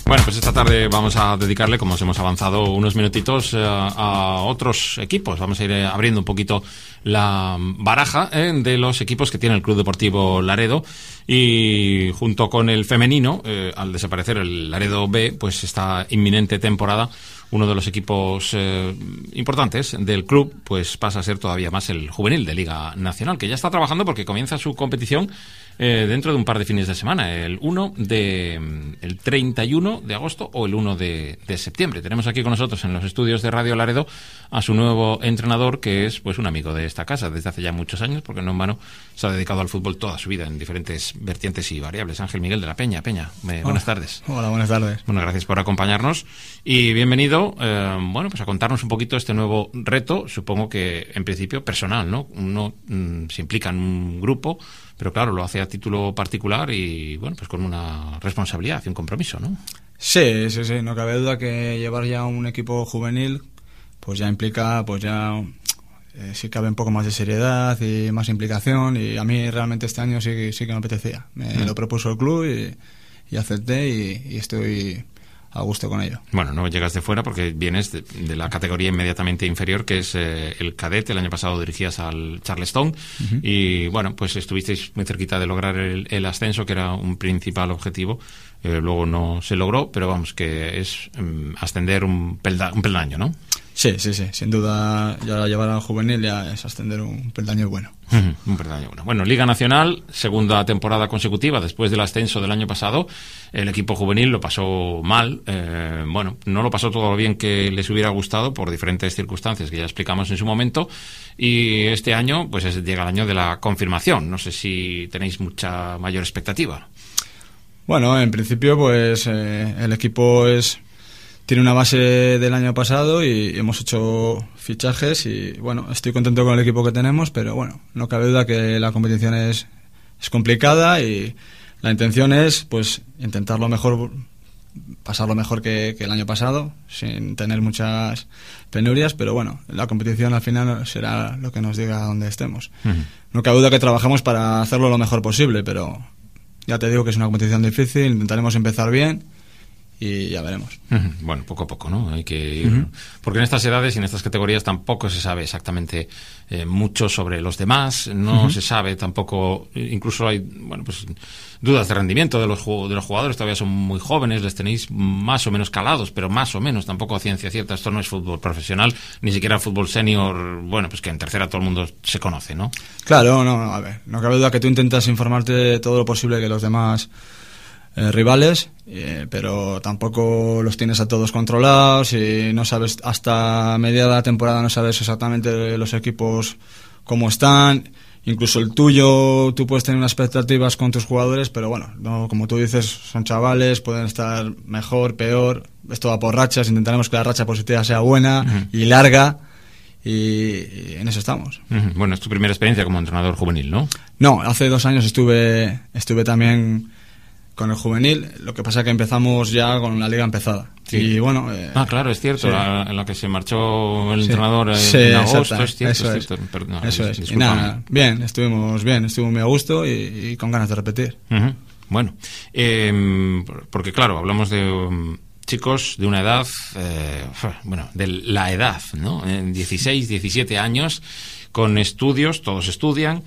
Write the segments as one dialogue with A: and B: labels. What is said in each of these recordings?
A: Bueno, pues esta tarde vamos a dedicarle, como os hemos avanzado, unos minutitos a otros equipos. Vamos a ir abriendo un poquito la baraja de los equipos que tiene el Club Deportivo Laredo, y junto con el femenino, al desaparecer el Laredo B, pues esta inminente temporada, uno de los equipos importantes del club pues pasa a ser todavía más el juvenil de Liga Nacional, que ya está trabajando porque comienza su competición dentro de un par de fines de semana, el 31 de agosto o el 1 de septiembre. Tenemos aquí con nosotros en los estudios de Radio Laredo a su nuevo entrenador, que es pues un amigo de esta casa desde hace ya muchos años, porque no en vano se ha dedicado al fútbol toda su vida en diferentes vertientes y variables. Ángel Miguel de la Peña. Buenas tardes.
B: Hola, buenas tardes.
A: Bueno, gracias por acompañarnos y bienvenido, pues a contarnos un poquito este nuevo reto, supongo que en principio personal, ¿no? Uno se implica en un grupo, pero claro, lo hace a título particular y, bueno, pues con una responsabilidad y un compromiso, ¿no?
B: Sí, no cabe duda que llevar ya un equipo juvenil pues ya implica, pues ya sí cabe un poco más de seriedad y más implicación, y a mí realmente este año sí que me apetecía. Me lo propuso el club y acepté y estoy a gusto con ello.
A: Bueno, no llegas de fuera porque vienes de la categoría inmediatamente inferior, que es el cadete. El año pasado dirigías al Charleston y, bueno, pues estuvisteis muy cerquita de lograr el ascenso, que era un principal objetivo. Luego no se logró, pero vamos, que es ascender un peldaño, ¿no?
B: Sí, sin duda, ya llevar al juvenil ya es ascender un peldaño bueno.
A: Un peldaño bueno. Bueno, Liga Nacional, segunda temporada consecutiva después del ascenso del año pasado. El equipo juvenil lo pasó mal, no lo pasó todo lo bien que les hubiera gustado por diferentes circunstancias que ya explicamos en su momento, y este año pues llega el año de la confirmación. No sé si tenéis mucha mayor expectativa.
B: Bueno, en principio pues el equipo tiene una base del año pasado y hemos hecho fichajes y, bueno, estoy contento con el equipo que tenemos, pero bueno, no cabe duda que la competición es complicada y la intención es pues intentarlo mejor, pasarlo mejor que el año pasado, sin tener muchas penurias, pero bueno, la competición al final será lo que nos diga dónde estemos. No cabe duda que trabajamos para hacerlo lo mejor posible, pero ya te digo que es una competición difícil, intentaremos empezar bien y ya veremos.
A: Bueno, poco a poco, ¿no? Hay que ir, porque en estas edades y en estas categorías tampoco se sabe exactamente mucho sobre los demás, no se sabe tampoco, incluso hay, bueno, pues dudas de rendimiento de los jugadores, todavía son muy jóvenes, les tenéis más o menos calados, pero más o menos, tampoco a ciencia cierta. Esto no es fútbol profesional, ni siquiera fútbol senior, bueno, pues que en tercera todo el mundo se conoce, ¿no?
B: Claro, a ver, no cabe duda que tú intentas informarte de todo lo posible que los demás rivales, pero tampoco los tienes a todos controlados y no sabes, hasta mediada temporada no sabes exactamente los equipos cómo están. Incluso el tuyo, tú puedes tener unas expectativas con tus jugadores, pero bueno, no, como tú dices, son chavales, pueden estar mejor, peor, esto va por rachas, intentaremos que la racha positiva sea buena y larga, y en eso estamos.
A: Bueno, es tu primera experiencia como entrenador juvenil, ¿no?
B: No, hace 2 años estuve también con el juvenil, lo que pasa que empezamos ya con la liga empezada. Sí. Y bueno...
A: claro, es cierto,
B: sí.
A: En la que se marchó el entrenador en agosto, es cierto.
B: Eso es. Y nada, bien, estuvo muy a gusto y con ganas de repetir.
A: Bueno, porque claro, hablamos de chicos de una edad, de la edad, ¿no? 16, 17 años, con estudios, todos estudian,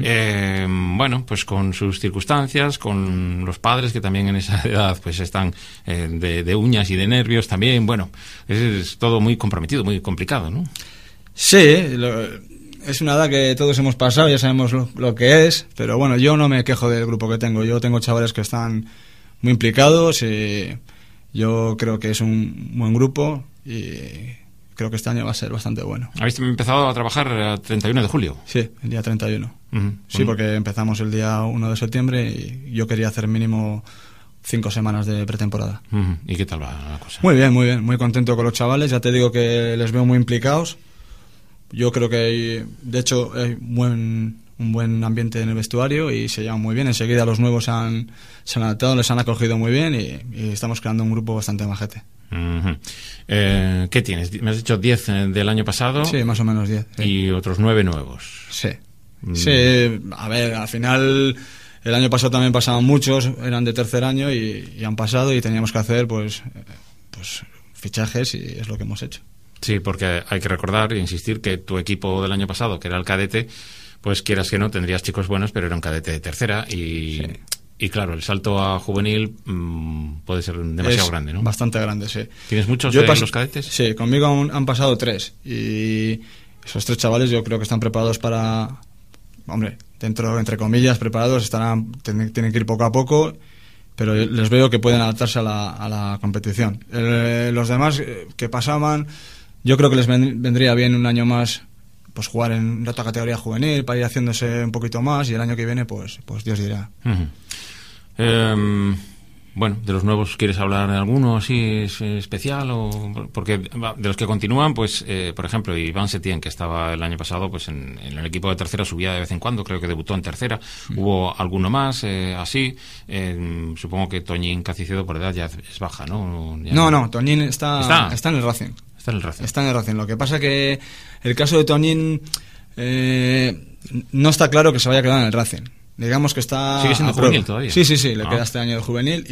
A: pues con sus circunstancias, con los padres que también en esa edad pues están de uñas y de nervios también. Bueno, es todo muy comprometido, muy complicado, ¿no?
B: Sí, es una edad que todos hemos pasado, ya sabemos lo que es, pero bueno, yo no me quejo del grupo que tengo. Yo tengo chavales que están muy implicados y yo creo que es un buen grupo y creo que este año va a ser bastante bueno.
A: ¿Habéis empezado a trabajar el 31 de julio?
B: Sí, el día 31. Sí, porque empezamos el día 1 de septiembre y yo quería hacer mínimo 5 semanas de pretemporada.
A: ¿Y qué tal va la cosa?
B: Muy bien, muy contento con los chavales. Ya te digo que les veo muy implicados. Yo creo que de hecho hay un buen ambiente en el vestuario y se llevan muy bien. Enseguida los nuevos se han adaptado, les han acogido muy bien y estamos creando un grupo bastante majete.
A: ¿Qué tienes? Me has dicho 10 del año pasado.
B: Sí, más o menos 10. Sí.
A: Y otros 9 nuevos.
B: Sí. Sí, a ver, al final El año pasado también pasaban muchos, eran de tercer año y han pasado y teníamos que hacer pues fichajes y es lo que hemos hecho.
A: Sí, porque hay que recordar e insistir que tu equipo del año pasado, que era el cadete, pues quieras que no, tendrías chicos buenos, pero era un cadete de tercera y claro, el salto a juvenil puede ser demasiado grande, ¿no?
B: Bastante grande, sí.
A: ¿Tienes muchos de los cadetes?
B: Sí, conmigo han pasado 3 y esos 3 chavales yo creo que están preparados para... Hombre, entre comillas, preparados, tienen que ir poco a poco, pero les veo que pueden adaptarse a la competición. Los demás que pasaban, yo creo que les vendría bien un año más pues jugar en otra categoría juvenil para ir haciéndose un poquito más y el año que viene pues Dios dirá.
A: Bueno, de los nuevos, ¿quieres hablar de alguno así especial? Porque de los que continúan, pues, por ejemplo, Iván Setién, que estaba el año pasado pues en el equipo de tercera, subía de vez en cuando, creo que debutó en tercera. Hubo alguno más así. Supongo que Toñín Caciciedo por edad ya es baja, ¿no?
B: No, Toñín está en el Racing.
A: Está en el Racing.
B: Está en el Racing. Lo que pasa que el caso de Toñín no está claro que se vaya a quedar en el Racing. Digamos que está...
A: ¿Sigue siendo juvenil todavía?
B: Sí, le queda este año de juvenil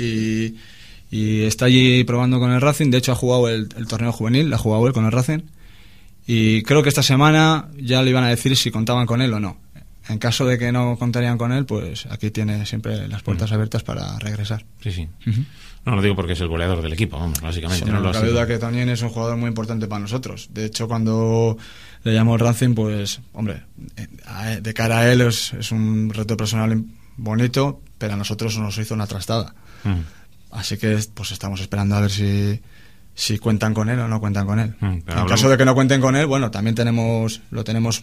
B: y está allí probando con el Racing. De hecho ha jugado el torneo juvenil, ha jugado él con el Racing y creo que esta semana ya le iban a decir si contaban con él o no. En caso de que no contarían con él, pues aquí tiene siempre las puertas abiertas para regresar.
A: Sí. No lo digo porque es el goleador del equipo, vamos, básicamente.
B: Sí, no cabe duda que Toñín es un jugador muy importante para nosotros. De hecho, cuando le llamó el Racing, pues, hombre, de cara a él es un reto personal bonito, pero a nosotros nos hizo una trastada. Así que pues estamos esperando a ver si cuentan con él o no cuentan con él. En caso de que no cuenten con él, bueno, también lo tenemos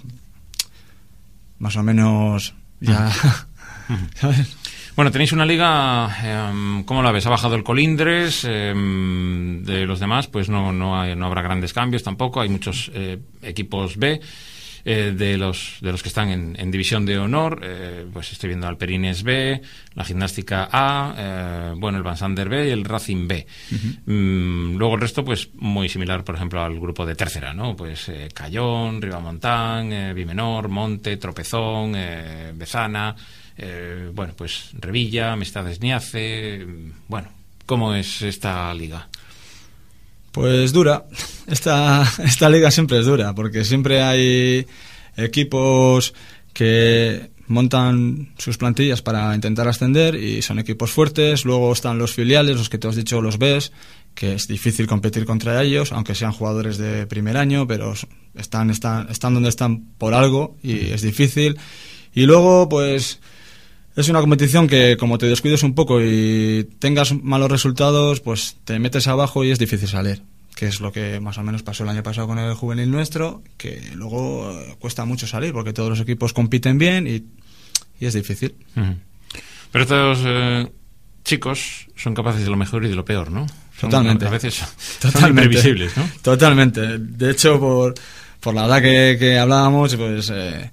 B: más o menos ya, ¿sabes?
A: Bueno, tenéis una liga, ¿cómo la ves? Ha bajado el Colindres, de los demás pues no habrá grandes cambios tampoco, hay muchos equipos B, de los que están en División de Honor, pues estoy viendo Alperines B, la Gimnástica A, el Vansander B y el Racing B. Luego el resto pues muy similar, por ejemplo, al grupo de tercera, ¿no? Pues Cayón, Ribamontán, Bimenor, Monte, Tropezón, Bezana... pues Revilla, Amistades Niace. Bueno, ¿cómo es esta liga?
B: Pues dura. Esta liga siempre es dura, porque siempre hay equipos que montan sus plantillas para intentar ascender y son equipos fuertes. Luego están los filiales, los que te has dicho, los Bs, que es difícil competir contra ellos, aunque sean jugadores de primer año, pero están donde están por algo y es difícil. Y luego, pues... es una competición que, como te descuides un poco y tengas malos resultados, pues te metes abajo y es difícil salir, que es lo que más o menos pasó el año pasado con el juvenil nuestro, que luego cuesta mucho salir porque todos los equipos compiten bien y es difícil.
A: Pero estos chicos son capaces de lo mejor y de lo peor, ¿no?
B: Totalmente.
A: A veces son imprevisibles, ¿no?
B: Totalmente. De hecho, por la edad que hablábamos, pues...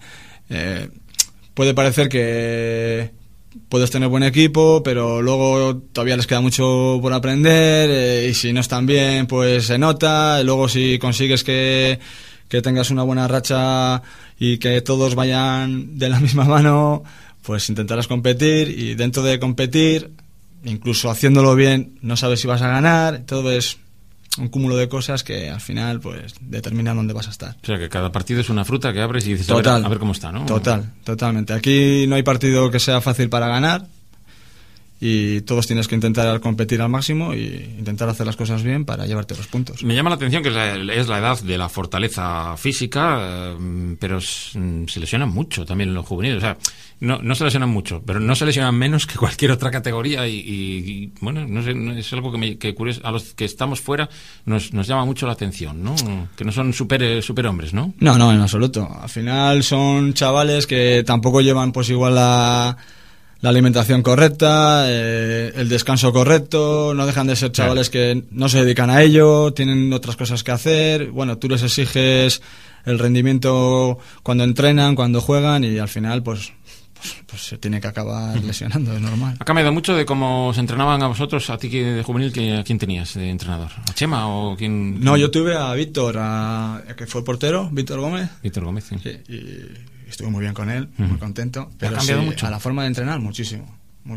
B: puede parecer que puedes tener buen equipo, pero luego todavía les queda mucho por aprender y si no están bien, pues se nota. Y luego si consigues que tengas una buena racha y que todos vayan de la misma mano, pues intentarás competir y dentro de competir, incluso haciéndolo bien, no sabes si vas a ganar. Todo es un cúmulo de cosas que al final pues determinan dónde vas a estar.
A: O sea, que cada partido es una fruta que abres y dices a ver cómo está, ¿no?
B: Totalmente. Aquí no hay partido que sea fácil para ganar y todos tienes que intentar competir al máximo y intentar hacer las cosas bien para llevarte los puntos.
A: Me llama la atención que es la edad de la fortaleza física, pero se lesionan mucho también en los juveniles. O sea, no se lesionan mucho, pero no se lesionan menos que cualquier otra categoría y bueno, no sé, es algo que curioso, a los que estamos fuera nos llama mucho la atención, ¿no? Que no son superhombres, ¿no?
B: No, en absoluto. Al final son chavales que tampoco llevan pues igual la alimentación correcta, el descanso correcto, no dejan de ser chavales que no se dedican a ello, tienen otras cosas que hacer. Bueno, tú les exiges el rendimiento cuando entrenan, cuando juegan y al final pues se tiene que acabar lesionando, es normal.
A: ¿Ha cambiado mucho de cómo se entrenaban a vosotros, a ti de juvenil, ¿a quién tenías de entrenador? ¿A Chema o quién?
B: No, yo tuve a Víctor, que fue portero, Víctor Gómez.
A: Víctor Gómez, sí.
B: Y estuve muy bien con él, muy contento. Pero
A: ¿Ha cambiado
B: sí,
A: mucho?
B: a la forma de entrenar, muchísimo.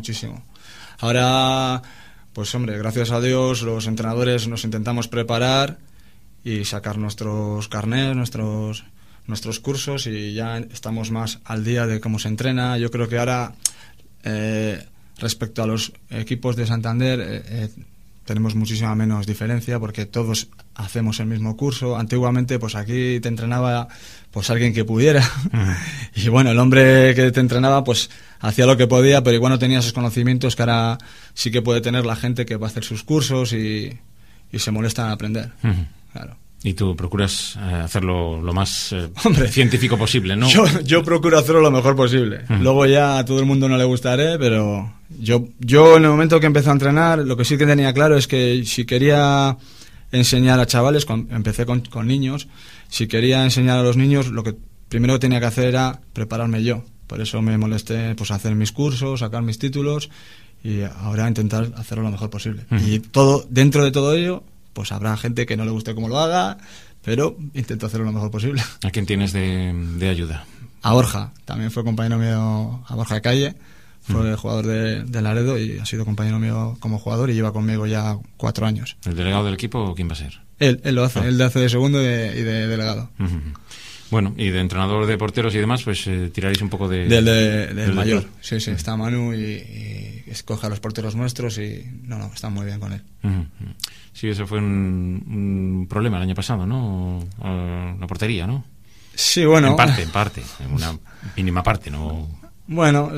B: Ahora, pues hombre, gracias a Dios, los entrenadores nos intentamos preparar y sacar nuestros carnés, nuestros cursos, y ya estamos más al día de cómo se entrena. Yo creo que ahora, respecto a los equipos de Santander, tenemos muchísima menos diferencia porque todos hacemos el mismo curso. Antiguamente, pues aquí te entrenaba pues alguien que pudiera. Y bueno, el hombre que te entrenaba pues hacía lo que podía, pero igual no tenía esos conocimientos que ahora sí que puede tener la gente que va a hacer sus cursos y se molesta en aprender. Claro.
A: Y tú procuras hacerlo lo más
B: Hombre,
A: científico posible, ¿no?
B: Yo procuro hacerlo lo mejor posible. Luego ya a todo el mundo no le gustaré, pero yo en el momento que empecé a entrenar, lo que sí que tenía claro es que si quería enseñar a chavales, empecé con niños, si quería enseñar a los niños, lo que primero que tenía que hacer era prepararme yo. Por eso me molesté pues hacer mis cursos, sacar mis títulos y ahora intentar hacerlo lo mejor posible. Y dentro de todo ello, pues habrá gente que no le guste cómo lo haga, pero intento hacerlo lo mejor posible.
A: ¿A quién tienes de ayuda?
B: A Borja, también fue compañero mío, a Borja Calle, fue jugador de Laredo y ha sido compañero mío como jugador y lleva conmigo ya 4 años.
A: ¿El delegado del equipo quién va a ser?
B: Él lo hace, él hace de segundo y de delegado.
A: Bueno, y de entrenador de porteros y demás, pues tiraréis un poco
B: del mayor. Sí, está Manu y escoge a los porteros nuestros y no, está muy bien con él.
A: Sí, eso fue un problema el año pasado, ¿no? La portería, ¿no?
B: Sí, bueno.
A: En parte, en una mínima parte, ¿no?
B: Bueno,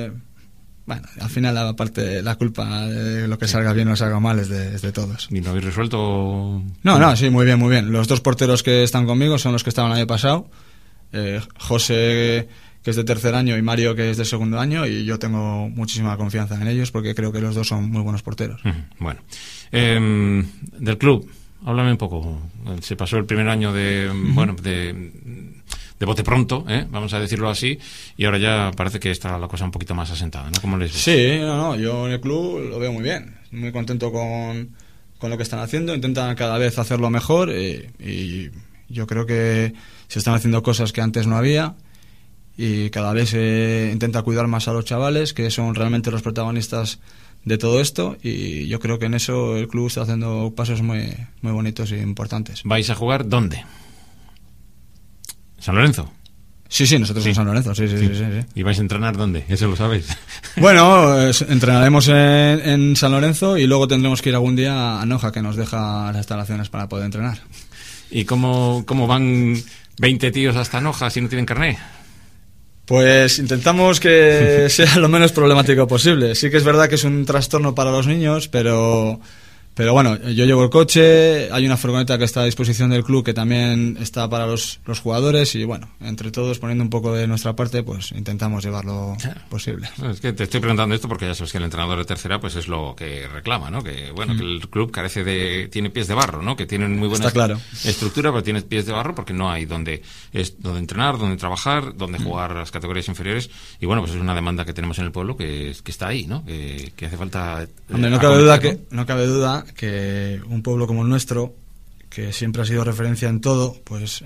B: al final la culpa de lo que salga bien o salga mal es de todos.
A: ¿Y no habéis resuelto?
B: No, sí, muy bien. Los 2 porteros que están conmigo son los que estaban el año pasado. José, que es de 3er año, y Mario, que es de 2º año, y yo tengo muchísima confianza en ellos porque creo que los 2 son muy buenos porteros.
A: Bueno, del club, háblame un poco. Se pasó el primer año de bote pronto, vamos a decirlo así, y ahora ya parece que está la cosa un poquito más asentada, ¿no? ¿Cómo les ves?
B: Sí, yo en el club lo veo muy bien, muy contento con lo que están haciendo, intentan cada vez hacerlo mejor y yo creo que se están haciendo cosas que antes no había y cada vez se intenta cuidar más a los chavales, que son realmente los protagonistas de todo esto, y yo creo que en eso el club está haciendo pasos muy, muy bonitos e importantes.
A: ¿Vais a jugar dónde? ¿San Lorenzo?
B: Sí, nosotros en San Lorenzo, sí.
A: ¿Y vais a entrenar dónde? Eso lo sabéis.
B: Bueno, entrenaremos en San Lorenzo y luego tendremos que ir algún día a Noja, que nos deja las instalaciones para poder entrenar.
A: ¿Y cómo van 20 tíos hasta Noja si no tienen carné?
B: Pues intentamos que sea lo menos problemático posible. Sí que es verdad que es un trastorno para los niños, pero bueno, yo llevo el coche, hay una furgoneta que está a disposición del club que también está para los jugadores y bueno, entre todos poniendo un poco de nuestra parte, pues intentamos llevarlo posible.
A: Es que te estoy preguntando esto porque ya sabes que el entrenador de tercera pues es lo que reclama, ¿no? Que bueno, que el club tiene pies de barro, ¿no? Que tienen muy buena estructura, pero tiene pies de barro porque no hay donde entrenar, donde trabajar, donde jugar las categorías inferiores y bueno, pues es una demanda que tenemos en el pueblo que está ahí, ¿no? Que hace falta.
B: Hombre, no cabe duda que un pueblo como el nuestro, que siempre ha sido referencia en todo, pues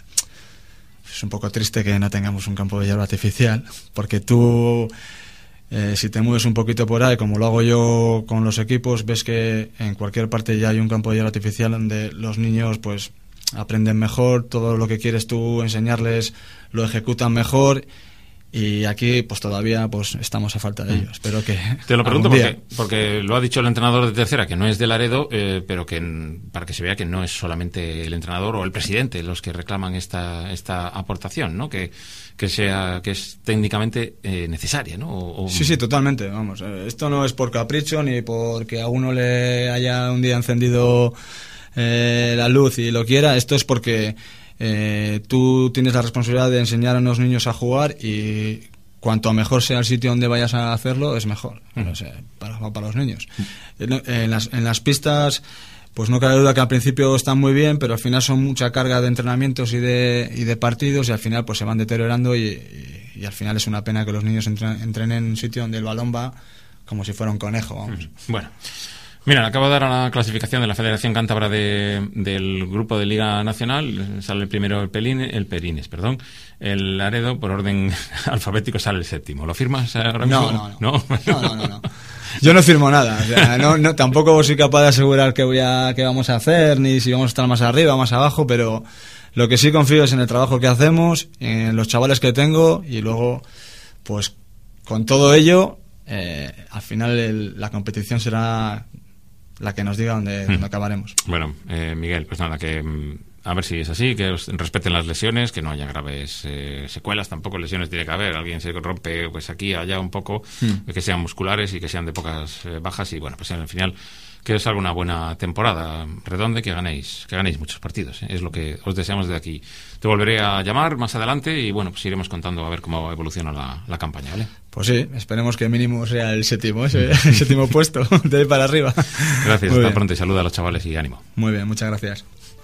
B: es un poco triste que no tengamos un campo de hierba artificial, porque tú si te mueves un poquito por ahí, como lo hago yo con los equipos, ves que en cualquier parte ya hay un campo de hierba artificial donde los niños pues aprenden mejor, todo lo que quieres tú enseñarles lo ejecutan mejor. Y aquí pues todavía pues estamos a falta de ellos. Espero que
A: te lo pregunto porque lo ha dicho el entrenador de tercera, que no es de Laredo, pero que para que se vea que no es solamente el entrenador o el presidente los que reclaman esta aportación, ¿no? Que es técnicamente necesaria, ¿no?
B: Sí, totalmente. Vamos, esto no es por capricho ni porque a uno le haya un día encendido la luz y lo quiera. Esto es porque tú tienes la responsabilidad de enseñar a unos niños a jugar y cuanto mejor sea el sitio donde vayas a hacerlo es mejor, o sea, para los niños. En las pistas pues no cabe duda que al principio están muy bien, pero al final son mucha carga de entrenamientos y de partidos y al final pues se van deteriorando y al final es una pena que los niños entrenen en un sitio donde el balón va como si fuera un conejo, vamos.
A: Bueno, Mira, acabo de dar a la clasificación de la Federación Cántabra del grupo de Liga Nacional. Sale el primero el Perines, el Laredo, por orden alfabético sale el séptimo. ¿Lo firmas ahora mismo?
B: No. Yo no firmo nada, o sea, no, tampoco soy capaz de asegurar qué vamos a hacer, ni si vamos a estar más arriba o más abajo, pero lo que sí confío es en el trabajo que hacemos, en los chavales que tengo, y luego, pues, con todo ello, al final la competición será la que nos diga dónde acabaremos.
A: Bueno, Miguel, pues nada, que a ver si es así, que os respeten las lesiones, que no haya graves secuelas, tampoco lesiones tiene que haber, alguien se rompe pues aquí, allá un poco, que sean musculares y que sean de pocas bajas, y bueno, pues al final que os haga una buena temporada redonda y que ganéis muchos partidos, es lo que os deseamos desde aquí. Te volveré a llamar más adelante y bueno, pues iremos contando a ver cómo evoluciona la campaña, ¿vale?
B: Pues sí, esperemos que mínimo sea el séptimo, el séptimo puesto, de ahí para arriba.
A: Gracias, hasta pronto y saluda a los chavales y ánimo.
B: Muy bien, muchas gracias.